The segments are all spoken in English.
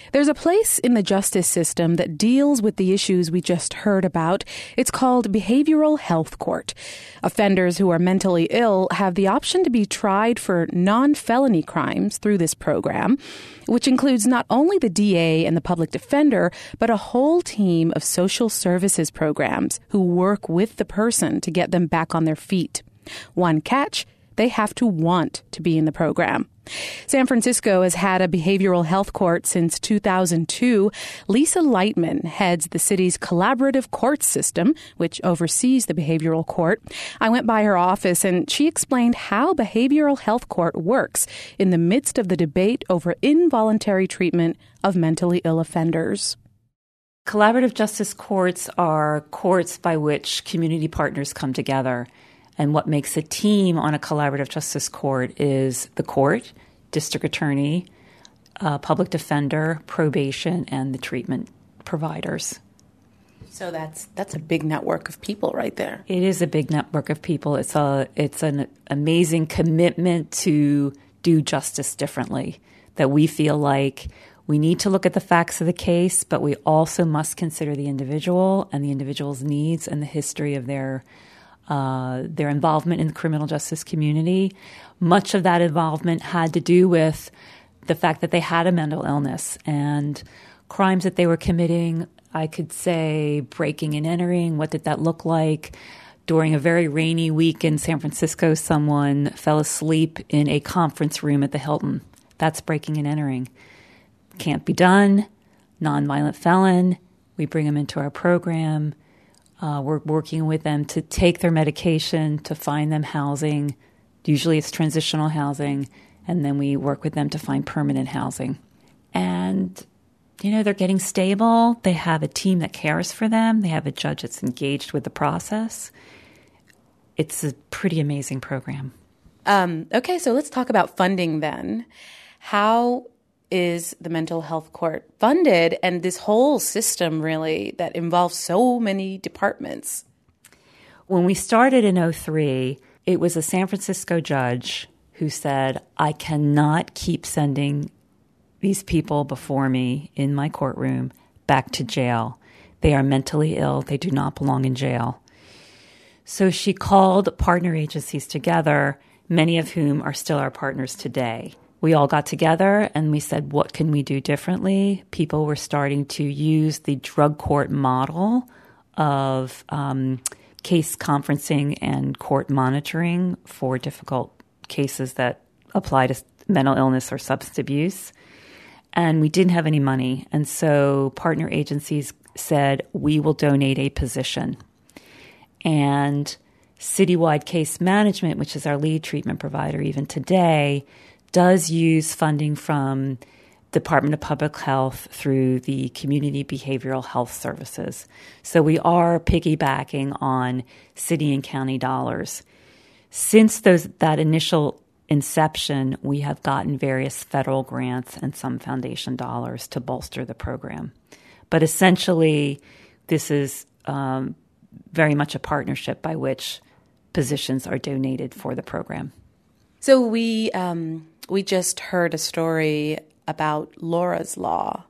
There's a place in the justice system that deals with the issues we just heard about. It's called Behavioral Health Court. Offenders who are mentally ill have the option to be tried for non-felony crimes through this program, which includes not only the DA and the public defender, but a whole team of social services programs who work with the person to get them back on their feet. One catch: they have to want to be in the program. San Francisco has had a behavioral health court since 2002. Lisa Lightman heads the city's collaborative court system, which oversees the behavioral court. I went by her office and she explained how behavioral health court works in the midst of the debate over involuntary treatment of mentally ill offenders. Collaborative justice courts are courts by which community partners come together. And what makes a team on a collaborative justice court is the court, district attorney, public defender, probation, and the treatment providers. So that's a big network of people right there. It is a big network of people. It's an amazing commitment to do justice differently, that we feel like we need to look at the facts of the case, but we also must consider the individual and the individual's needs and the history of their involvement in the criminal justice community. Much of that involvement had to do with the fact that they had a mental illness and crimes that they were committing. I could say breaking and entering. What did that look like? During a very rainy week in San Francisco, someone fell asleep in a conference room at the Hilton. That's breaking and entering. Can't be done. Nonviolent felon. We bring them into our program. We're working with them to take their medication, to find them housing. Usually it's transitional housing. And then we work with them to find permanent housing. And, they're getting stable. They have a team that cares for them. They have a judge that's engaged with the process. It's a pretty amazing program. Okay, so let's talk about funding then. How is the mental health court funded, and this whole system really that involves so many departments? When we started in 2003, it was a San Francisco judge who said, I cannot keep sending these people before me in my courtroom back to jail. They are mentally ill. They do not belong in jail. So she called partner agencies together, many of whom are still our partners today. We all got together and we said, what can we do differently? People were starting to use the drug court model of case conferencing and court monitoring for difficult cases that apply to mental illness or substance abuse. And we didn't have any money. And so partner agencies said, we will donate a position. And Citywide Case Management, which is our lead treatment provider even today, does use funding from Department of Public Health through the Community Behavioral Health Services. So we are piggybacking on city and county dollars. Since that initial inception, we have gotten various federal grants and some foundation dollars to bolster the program. But essentially, this is very much a partnership by which positions are donated for the program. So we just heard a story about Laura's Law,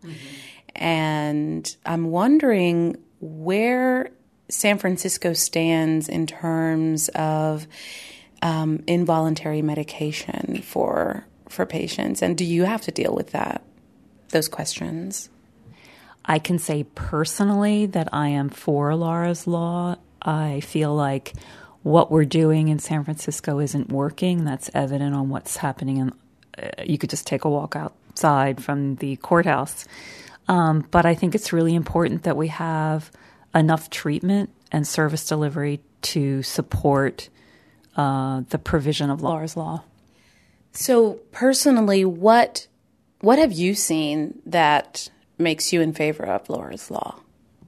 and I'm wondering where San Francisco stands in terms of involuntary medication for patients, and do you have to deal with those questions? I can say personally that I am for Laura's Law. I feel like what we're doing in San Francisco isn't working. That's evident on what's happening. You could just take a walk outside from the courthouse. But I think it's really important that we have enough treatment and service delivery to support the provision of Laura's Law. So personally, what have you seen that makes you in favor of Laura's Law?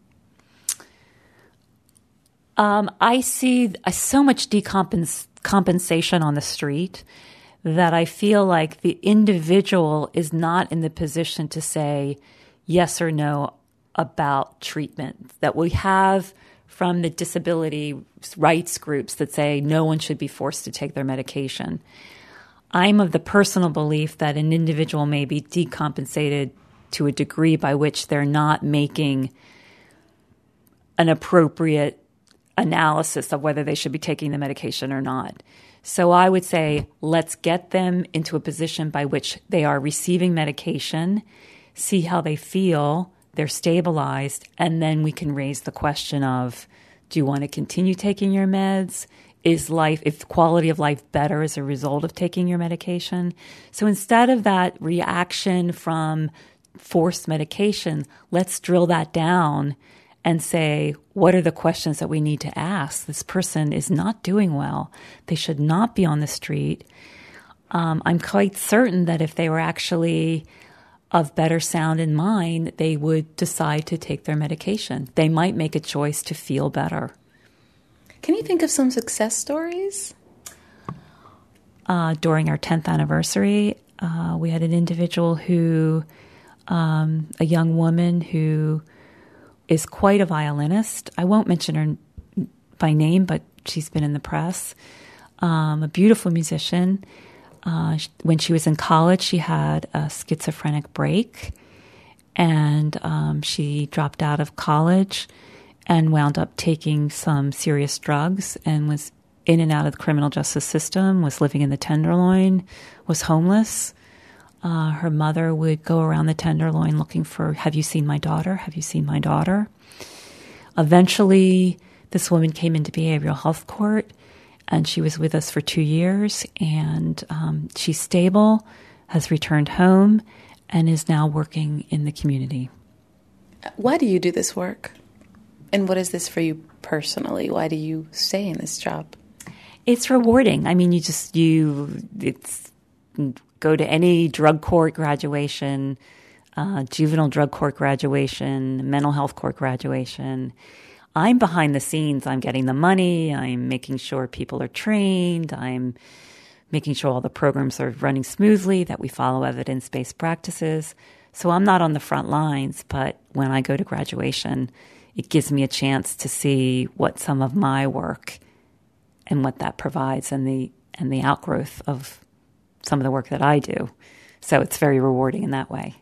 I see so much decompensation on the street that I feel like the individual is not in the position to say yes or no about treatment, that we have from the disability rights groups that say no one should be forced to take their medication. I'm of the personal belief that an individual may be decompensated to a degree by which they're not making an appropriate analysis of whether they should be taking the medication or not. So I would say, let's get them into a position by which they are receiving medication, see how they feel, they're stabilized, and then we can raise the question of, do you want to continue taking your meds? Is quality of life better as a result of taking your medication? So instead of that reaction from forced medication, let's drill that down and say, what are the questions that we need to ask? This person is not doing well. They should not be on the street. I'm quite certain that if they were actually of better sound in mind, they would decide to take their medication. They might make a choice to feel better. Can you think of some success stories? During our 10th anniversary, we had an individual who, a young woman who is quite a violinist. I won't mention her by name, but she's been in the press. A beautiful musician. When she was in college, she had a schizophrenic break, and she dropped out of college and wound up taking some serious drugs and was in and out of the criminal justice system, was living in the Tenderloin, was homeless. Her mother would go around the Tenderloin looking for, have you seen my daughter? Have you seen my daughter? Eventually, this woman came into behavioral health court, and she was with us for 2 years, and she's stable, has returned home, and is now working in the community. Why do you do this work? And what is this for you personally? Why do you stay in this job? It's rewarding. I mean, go to any drug court graduation, juvenile drug court graduation, mental health court graduation. I'm behind the scenes. I'm getting the money. I'm making sure people are trained. I'm making sure all the programs are running smoothly, that we follow evidence-based practices. So I'm not on the front lines, but when I go to graduation, it gives me a chance to see what some of my work and what that provides and the outgrowth of some of the work that I do. So it's very rewarding in that way.